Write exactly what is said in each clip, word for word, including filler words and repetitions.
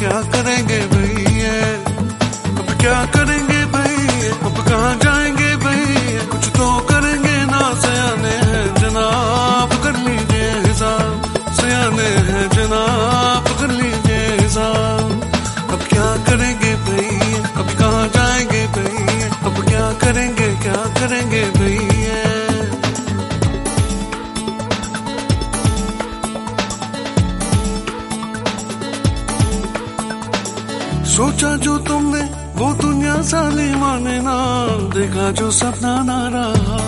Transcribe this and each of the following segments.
क्या करेंगे भैया, अब क्या करेंगे भैया, अब कहाँ जाएंगे भैया, कुछ तो करेंगे ना, सयाने हैं जनाब कर लीजिए हिसाब, सयाने हैं जनाब कर लीजिए हिसाब। अब क्या करेंगे भैया, अब कहाँ जाएंगे भैया, अब क्या करेंगे क्या करेंगे भैया। सोचा जो तुमने वो दुनिया साली माने ना, देखा जो सपना ना रहा,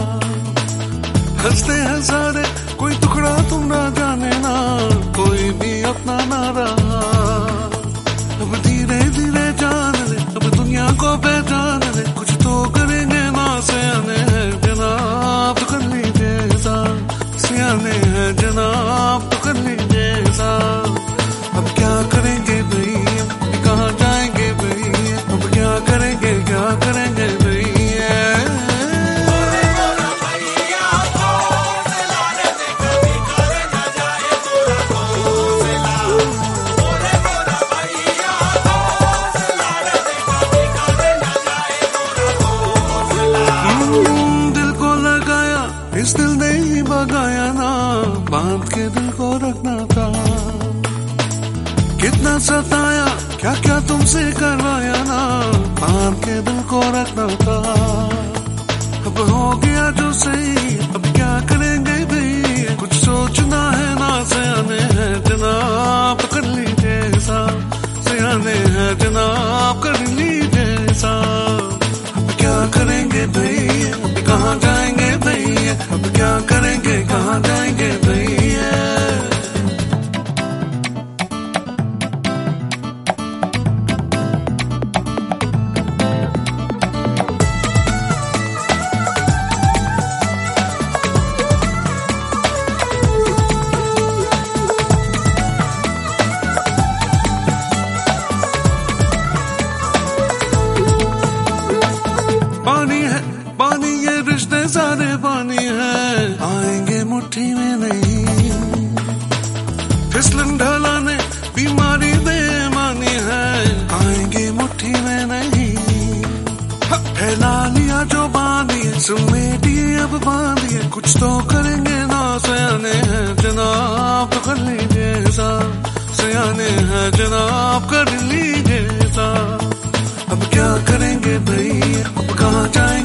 हंसते हैं सारे कोई टुकड़ा तुम ना जाने ना, कोई भी अपना ना रहा। अब धीरे धीरे जान ले, अब दुनिया को पहचान ले, कुछ तो करेंगे ना, सयाने हैं जनाब तो कर लीजिए हिसाब, सयाने हैं जनाब तो कर लीजिए हिसाब। अब क्या करेंगे भैया, कहाँ जाएंगे भैया, अब क्या करेंगे क्या करेंगे भैया। दिल को लगाया इस दिल ने ही भगाया ना, बांध के दिल को रखना था, कितना सताया क्या क्या तुमसे करवाया ना, बांध के दिल को रखना था। अब हो गया जो सही, अब क्या करेंगे भैया, कुछ सोचना है ना, सयाने हैं जनाब कर लीजिए हिसाब, सयाने हैं जनाब कर लीजिए हिसाब। अब क्या करेंगे भैया, अब कहाँ जाएंगे भैया, अब क्या करेंगे कहाँ जाएंगे भैया। पानी है पानी ये रिश्ते सारे पानी है, आएंगे मुट्ठी में नहीं, फिसलन ढलाने बीमारी बेमानी है, आएंगे मुट्ठी में नहीं। फैला लिया जो बांधिए समेटिए अब बांधिए, कुछ तो करेंगे ना, सयाने हैं जनाब तो कर लीजिए हिसाब, सयाने हैं जनाब कर लीजिए हिसाब। अब क्या करेंगे भैया, अब कहाँ जाए